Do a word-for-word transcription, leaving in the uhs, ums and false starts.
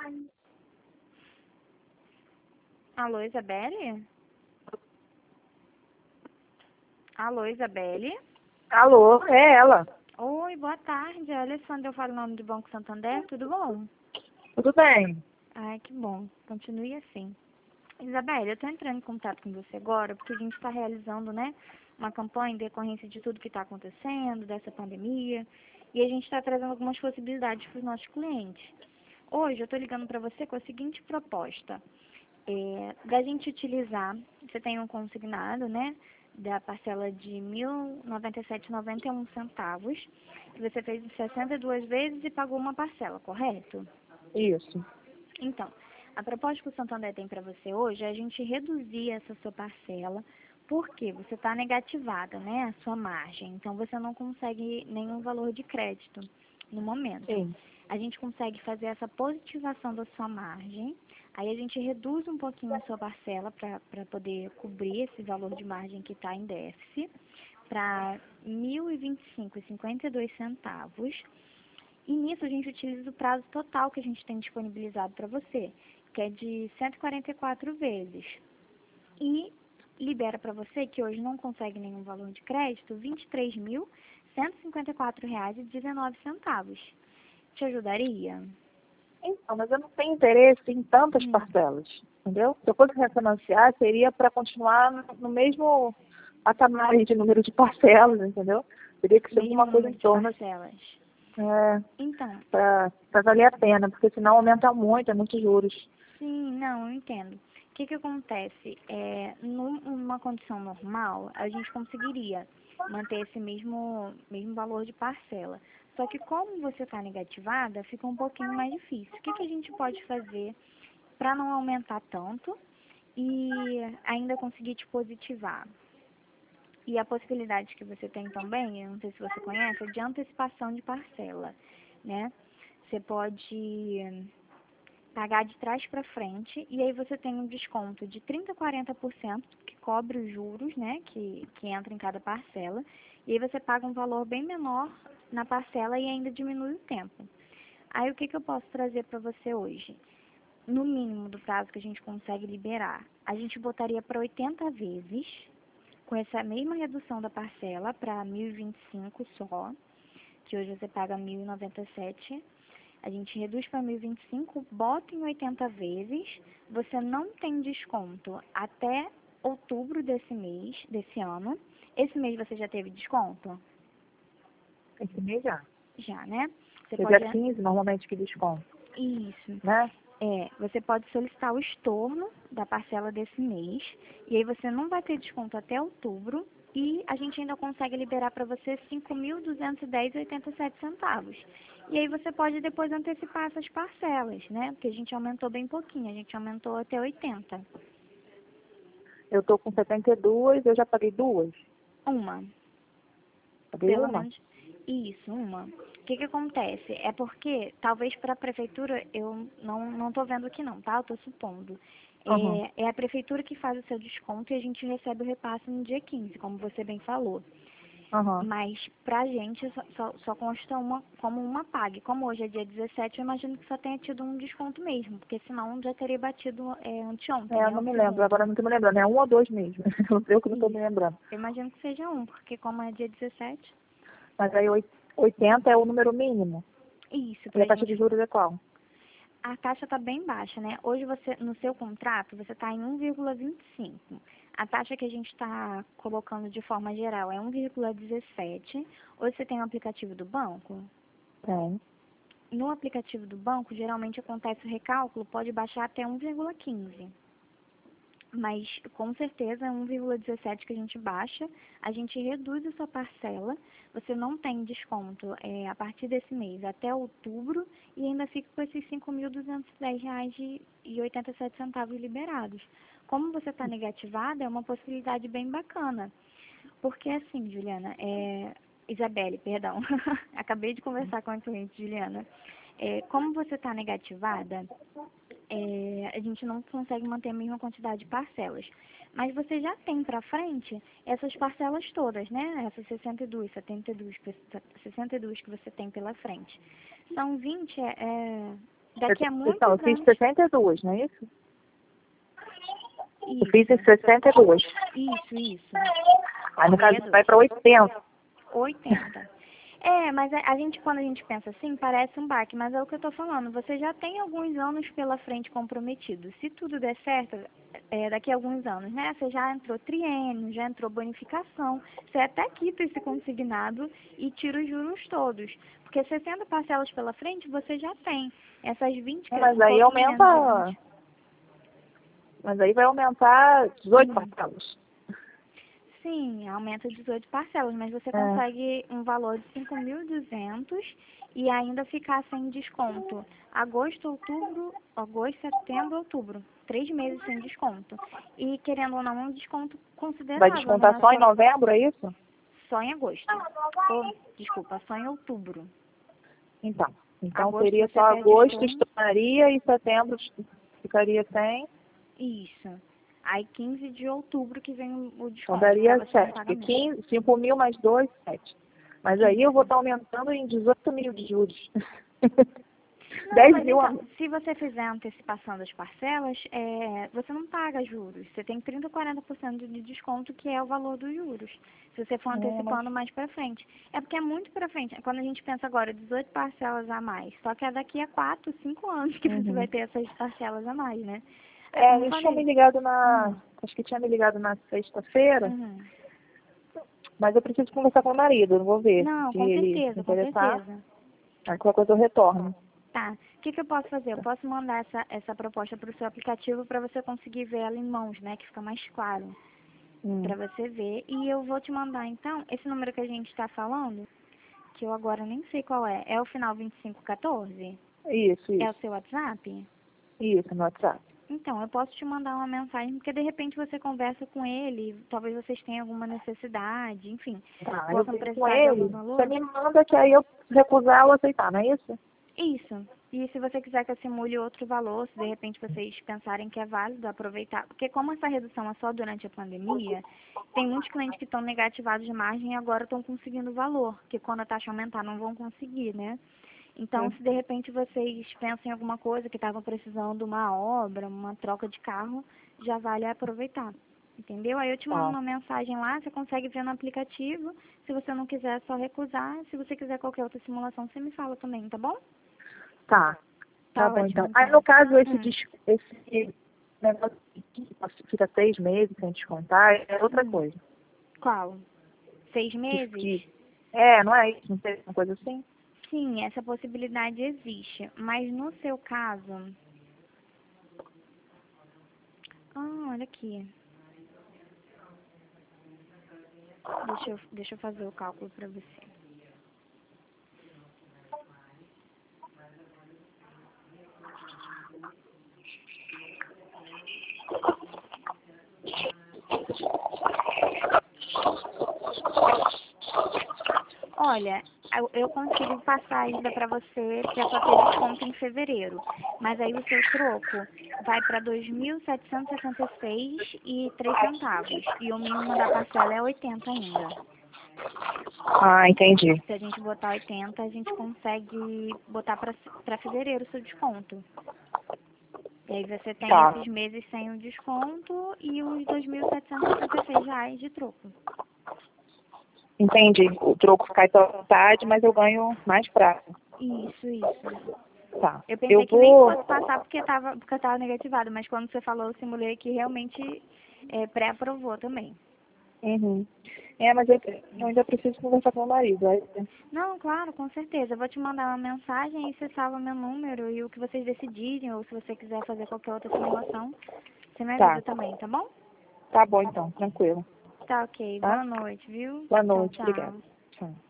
Alô, Isabelle? Alô, Isabelle? Alô, é ela. Oi, boa tarde. A Alessandra, eu falo o nome do Banco Santander, tudo bom? Tudo bem? Ai, que bom. Continue assim. Isabelle, eu estou entrando em contato com você agora porque a gente está realizando, né, uma campanha em decorrência de tudo que está acontecendo, dessa pandemia, e a gente está trazendo algumas possibilidades para os nossos clientes. Hoje eu estou ligando para você com a seguinte proposta. É, da gente utilizar, você tem um consignado, né, da parcela de mil noventa e sete reais e noventa e um centavos, que você fez em sessenta e duas vezes e pagou uma parcela, correto? Isso. Então, a proposta que o Santander tem para você hoje é a gente reduzir essa sua parcela, porque você está negativada, né, a sua margem, então você não consegue nenhum valor de crédito no momento. Sim. A gente consegue fazer essa positivação da sua margem, aí a gente reduz um pouquinho a sua parcela para poder cobrir esse valor de margem que está em déficit, para mil e vinte e cinco reais e cinquenta e dois centavos. E nisso a gente utiliza o prazo total que a gente tem disponibilizado para você, que é de cento e quarenta e quatro vezes. E libera para você, que hoje não consegue nenhum valor de crédito, vinte e três mil cento e cinquenta e quatro reais e dezenove centavos. Te ajudaria? Então, mas eu não tenho interesse em tantas Hum. parcelas, entendeu? Se eu fosse refinanciar, seria para continuar no, no mesmo patamar aí de número de parcelas, entendeu? Teria que ser Mesmo alguma coisa número em de torno, parcelas. é, Então, para valer a pena, porque senão aumenta muito, é muitos juros. sim, não, eu entendo. O que que acontece? É, num- numa condição normal, a gente conseguiria manter esse mesmo, mesmo valor de parcela. Só que como você está negativada, fica um pouquinho mais difícil. O que que a gente pode fazer para não aumentar tanto e ainda conseguir te positivar? E a possibilidade que você tem também, eu não sei se você conhece, é de antecipação de parcela, né? Você pode pagar de trás para frente, e aí você tem um desconto de trinta a quarenta por cento que cobre os juros, né, que, que entra em cada parcela, e aí você paga um valor bem menor na parcela e ainda diminui o tempo. Aí o que, que eu posso trazer para você hoje? No mínimo do prazo que a gente consegue liberar, a gente botaria para oitenta vezes, com essa mesma redução da parcela para mil e vinte e cinco só, que hoje você paga mil e noventa e sete. A gente reduz para mil e vinte e cinco, bota em oitenta vezes, você não tem desconto até outubro desse mês, desse ano. Esse mês você já teve desconto? Esse mês já. Já, né? Você É pode... dia quinze, normalmente, que desconto, Isso. né? É, você pode solicitar o estorno da parcela desse mês, e aí você não vai ter desconto até outubro, e a gente ainda consegue liberar para você cinco mil duzentos e dez reais e oitenta e sete centavos. E aí você pode depois antecipar essas parcelas, né? Porque a gente aumentou bem pouquinho, a gente aumentou até oitenta. Eu estou com setenta e duas, eu já paguei duas. Uma. Paguei Pelo uma? menos isso, uma. O que que acontece? É porque, talvez para a prefeitura, eu não não estou vendo aqui não, tá? Eu estou supondo. Aham, É, é a prefeitura que faz o seu desconto e a gente recebe o repasse no dia quinze, como você bem falou. aham. Mas pra gente só, só, só consta uma, como uma pague. Como hoje é dia dezessete, eu imagino que só tenha tido um desconto mesmo, porque senão já teria batido é, anteontem, É, eu né? não O me lembro, segundo. agora eu não estou me lembrando, é um ou dois mesmo. Eu que não estou me Isso. lembrando. Eu imagino que seja um, porque como é dia dezessete. Mas aí oi- oitenta é o número mínimo. Isso, E a pra taxa de gente. juros é qual? A taxa está bem baixa, né? Hoje você, no seu contrato, você está em um vírgula vinte e cinco. A taxa que a gente está colocando de forma geral é um vírgula dezessete. Hoje você tem o aplicativo do banco? Tem. No aplicativo do banco, geralmente acontece o recálculo, pode baixar até um vírgula quinze. Mas, com certeza, é um vírgula dezessete que a gente baixa, a gente reduz a sua parcela, você não tem desconto é, a partir desse mês até outubro e ainda fica com esses cinco mil duzentos e dez reais e oitenta e sete centavos liberados. Como você está negativada, é uma possibilidade bem bacana. Porque assim, Juliana, é... Isabelle, perdão, acabei de conversar com a cliente Juliana. É, como você está negativada, é, a gente não consegue manter a mesma quantidade de parcelas. Mas você já tem para frente essas parcelas todas, né? Essas sessenta e duas, setenta e duas, sessenta e duas que você tem pela frente. São vinte, é, é, Daqui a muitos Então, eu fiz anos... sessenta e dois, não é isso? Eu Isso, fiz em sessenta e dois. isso, isso. Aí no caso sessenta e dois. vai para oitenta. oitenta. É, mas a, a gente, quando a gente pensa assim, parece um baque, mas é o que eu tô falando. Você já tem alguns anos pela frente comprometido. Se tudo der certo, é, daqui a alguns anos, né? Você já entrou triênio, já entrou bonificação, você até quita esse consignado e tira os juros todos. Porque sessenta parcelas pela frente, você já tem. Essas vinte que Mas um aí pouquinho menos de aumenta. vinte. Mas aí vai aumentar dezoito Hum. parcelas. Sim, aumenta dezoito parcelas, mas você É. consegue um valor de cinco mil e duzentos e ainda ficar sem desconto. Agosto, outubro, agosto, setembro, outubro. Três meses sem desconto. E querendo ou não, é um desconto Vai considerável, descontar né? só em novembro, é isso? Só em agosto. Ou, desculpa, só em outubro. Então. Então Agosto seria você só perde agosto, um. estouraria e setembro ficaria sem. Isso. Aí quinze de outubro que vem o Então desconto. daria Pra você não sete. pagar Porque mesmo. quinze, cinco mil mais dois, sete. Mas aí eu vou estar aumentando em dezoito mil de juros. Não, dez mas mil a... então, se você fizer a antecipação das parcelas, é, você não paga juros. Você tem trinta ou quarenta por cento de desconto, que é o valor dos juros. Se você for É, antecipando mas... mais para frente. É porque é muito para frente. Quando a gente pensa agora, dezoito parcelas a mais. Só que é daqui a quatro, cinco anos que você Uhum. vai ter essas parcelas a mais, né? É É, como eu eles tinham me falei. ligado na... Hum. Acho que tinha me ligado na sexta-feira. Uhum. Mas eu preciso conversar com o marido, não vou ver. Não, Se com ele se certeza, com interessar, certeza. aí qualquer coisa eu retorno. Tá. O que, que eu posso fazer? Eu Tá. posso mandar essa, essa proposta para o seu aplicativo para você conseguir ver ela em mãos, né? Que fica mais claro Hum. para você ver. E eu vou te mandar, então, esse número que a gente está falando, que eu agora nem sei qual é. É o final vinte e cinco quatorze? Isso, É o isso. seu WhatsApp? Isso, no WhatsApp. Então, eu posso te mandar uma mensagem, porque de repente você conversa com ele, talvez vocês tenham alguma necessidade, enfim, Tá, eu possam vejo com precisar de algum ele. valor. Você me manda que aí eu recusar ou aceitar, não é isso? Isso. E se você quiser que eu simule outro valor, se de repente vocês pensarem que é válido aproveitar, porque como essa redução é só durante a pandemia, tem muitos clientes que estão negativados de margem e agora estão conseguindo valor, que quando a taxa aumentar não vão conseguir, né? Então, se de repente vocês pensam em alguma coisa que estavam precisando de uma obra, uma troca de carro, já vale aproveitar. Entendeu? Aí eu te mando Tá. uma mensagem lá, você consegue ver no aplicativo. Se você não quiser, é só recusar. Se você quiser qualquer outra simulação, você me fala também, tá bom? Tá. Tá Tá bom, ótimo, então. Aí, então. no caso, esse, Hum. dis- esse negócio que fica seis meses sem descontar é outra Hum. coisa. Qual? Seis Que, meses? que, é, não é isso? Não tem uma coisa assim? Sim, essa possibilidade existe. Mas no seu caso... Ah, olha aqui. Deixa eu, deixa eu fazer o cálculo para você. Olha, eu, eu consigo passar ainda para você, que é só ter desconto em fevereiro. Mas aí o seu troco vai para dois mil setecentos e sessenta e seis e três centavos. E o mínimo da parcela é oitenta ainda. Ah, entendi. Se a gente botar oitenta, a gente consegue botar para fevereiro o seu desconto. E aí você tem Tá. esses meses sem o desconto e os dois mil setecentos e sessenta e seis reais de troco. Entendi. O troco cai pela metade, mas eu ganho mais prazo. Isso, isso. Tá. Eu pensei Eu que nem vou... fosse passar porque tava, porque eu tava negativado, mas quando você falou, eu simulei que realmente é, pré-aprovou também. Uhum. É, mas eu, eu ainda preciso conversar com o meu marido. Aí... Não, claro, com certeza. Eu vou te mandar uma mensagem e você salva meu número e o que vocês decidirem, ou se você quiser fazer qualquer outra simulação, você me avisa Tá. também, tá bom? Tá bom, então. Tranquilo. Tá ok. Tá? Boa noite, viu? Boa Tchau, noite. Obrigada. tchau. Tchau.